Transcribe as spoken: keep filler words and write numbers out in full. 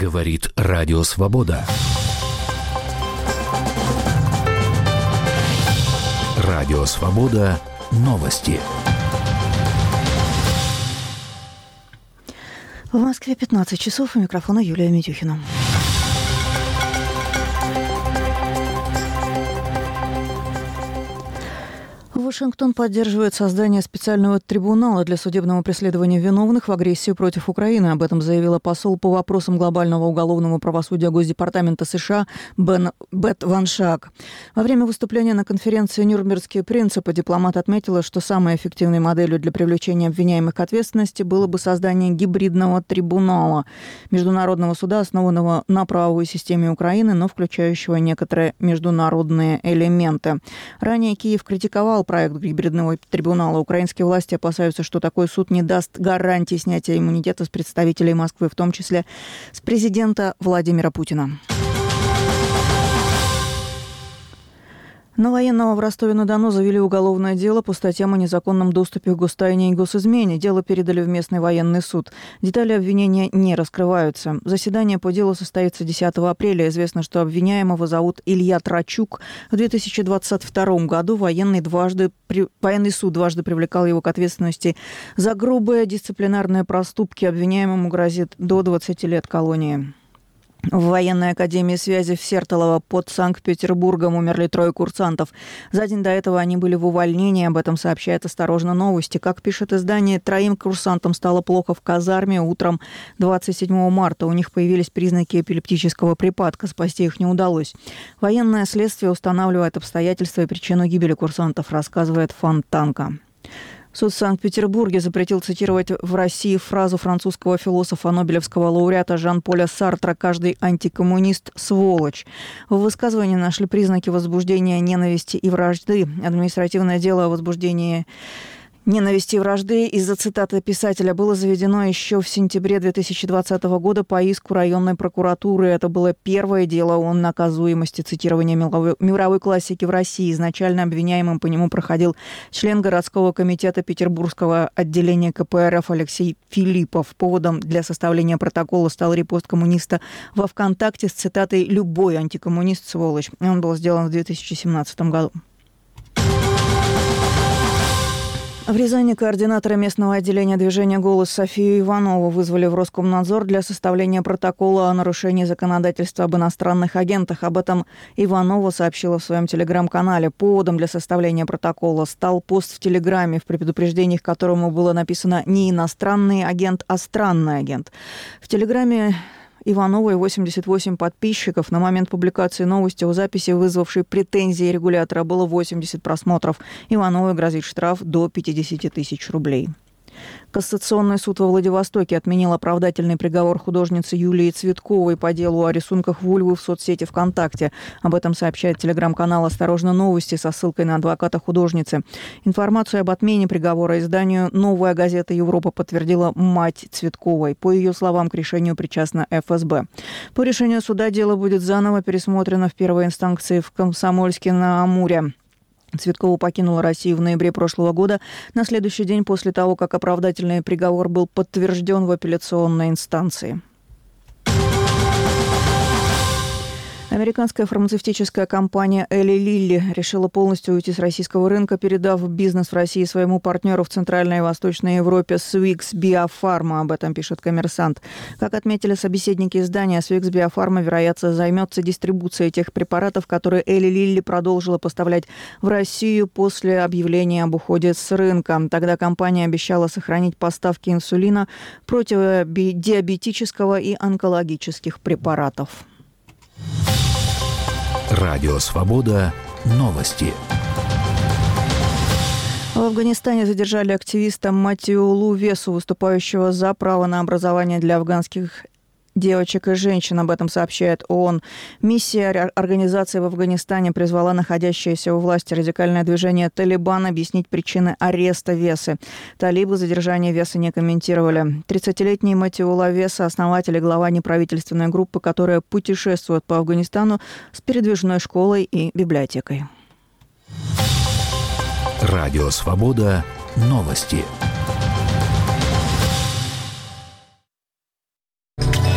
Говорит Радио Свобода. Радио Свобода. Новости. В Москве пятнадцать часов. У микрофона Юлия Медюхина. Вашингтон поддерживает создание специального трибунала для судебного преследования виновных в агрессии против Украины. Об этом заявила посол по вопросам глобального уголовного правосудия Госдепартамента США Бен, Бет Ван Шаак. Во время выступления на конференции «Нюрнбергские принципы» дипломат отметила, что самой эффективной моделью для привлечения обвиняемых к ответственности было бы создание гибридного трибунала, международного суда, основанного на правовой системе Украины, но включающего некоторые международные элементы. Ранее Киев критиковал проект гибридного трибунала. Украинские власти опасаются, что такой суд не даст гарантии снятия иммунитета с представителей Москвы, в том числе с президента Владимира Путина. На военного в Ростове-на-Дону завели уголовное дело по статьям о незаконном доступе к гостайне и госизмене. Дело передали в местный военный суд. Детали обвинения не раскрываются. Заседание по делу состоится десятого апреля. Известно, что обвиняемого зовут Илья Трачук. В две тысячи двадцать втором году военный, дважды, военный суд дважды привлекал его к ответственности за грубые дисциплинарные проступки. Обвиняемому грозит до двадцати лет колонии. В военной академии связи в Сертолово под Санкт-Петербургом умерли трое курсантов. За день до этого они были в увольнении. Об этом сообщает «Осторожно, новости». Как пишет издание, троим курсантам стало плохо в казарме утром двадцать седьмого марта. У них появились признаки эпилептического припадка. Спасти их не удалось. Военное следствие устанавливает обстоятельства и причину гибели курсантов, рассказывает Фонтанка. Суд в Санкт-Петербурге запретил цитировать в России фразу французского философа, нобелевского лауреата Жан-Поля Сартра «Каждый антикоммунист – сволочь». В высказывании нашли признаки возбуждения ненависти и вражды. Административное дело о возбуждении ненависти и вражды из-за цитаты писателя было заведено еще в сентябре две тысячи двадцатого года по иску районной прокуратуры. Это было первое дело о наказуемости цитирования мировой, мировой классики в России. Изначально обвиняемым по нему проходил член городского комитета Петербургского отделения ка пэ эр эф Алексей Филиппов. Поводом для составления протокола стал репост коммуниста во ВКонтакте с цитатой «Любой антикоммунист – сволочь». Он был сделан в две тысячи семнадцатом году. В Рязани координатора местного отделения движения «Голос» Софию Иванову вызвали в Роскомнадзор для составления протокола о нарушении законодательства об иностранных агентах. Об этом Иванова сообщила в своем телеграм-канале. Поводом для составления протокола стал пост в Телеграме, в предупреждении к которому было написано не иностранный агент, а странный агент. В Телеграме Ивановой восемьдесят восемь подписчиков. На момент публикации новости о записи, вызвавшей претензии регулятора, было восемьдесят просмотров. Ивановой грозит штраф до пятьдесят тысяч рублей. Кассационный суд во Владивостоке отменил оправдательный приговор художницы Юлии Цветковой по делу о рисунках вульвы в соцсети ВКонтакте. Об этом сообщает телеграм-канал «Осторожно, новости» со ссылкой на адвоката художницы. Информацию об отмене приговора изданию «Новая газета Европа» подтвердила мать Цветковой. По ее словам, к решению причастна эф эс бэ. По решению суда дело будет заново пересмотрено в первой инстанции в Комсомольске-на-Амуре. Цветкова покинула Россию в ноябре прошлого года, на следующий день после того, как оправдательный приговор был подтвержден в апелляционной инстанции. Американская фармацевтическая компания Eli Lilly решила полностью уйти с российского рынка, передав бизнес в России своему партнеру в Центральной и Восточной Европе Swix Biopharma. Об этом пишет «Коммерсант». Как отметили собеседники издания, Swix Biopharma, вероятно, займется дистрибуцией тех препаратов, которые Eli Lilly продолжила поставлять в Россию после объявления об уходе с рынка. Тогда компания обещала сохранить поставки инсулина, противодиабетического и онкологических препаратов. Радио Свобода. Новости. В Афганистане задержали активиста Матиулу Весу, выступающего за право на образование для афганских девочек и женщин. Об этом сообщает ООН. Миссия организации в Афганистане призвала находящееся у власти радикальное движение «Талибан» объяснить причины ареста Весы. Талибы задержание Весы не комментировали. тридцатилетний Матиула Веса – основатель и глава неправительственной группы, которая путешествует по Афганистану с передвижной школой и библиотекой. Радио Свобода. Новости.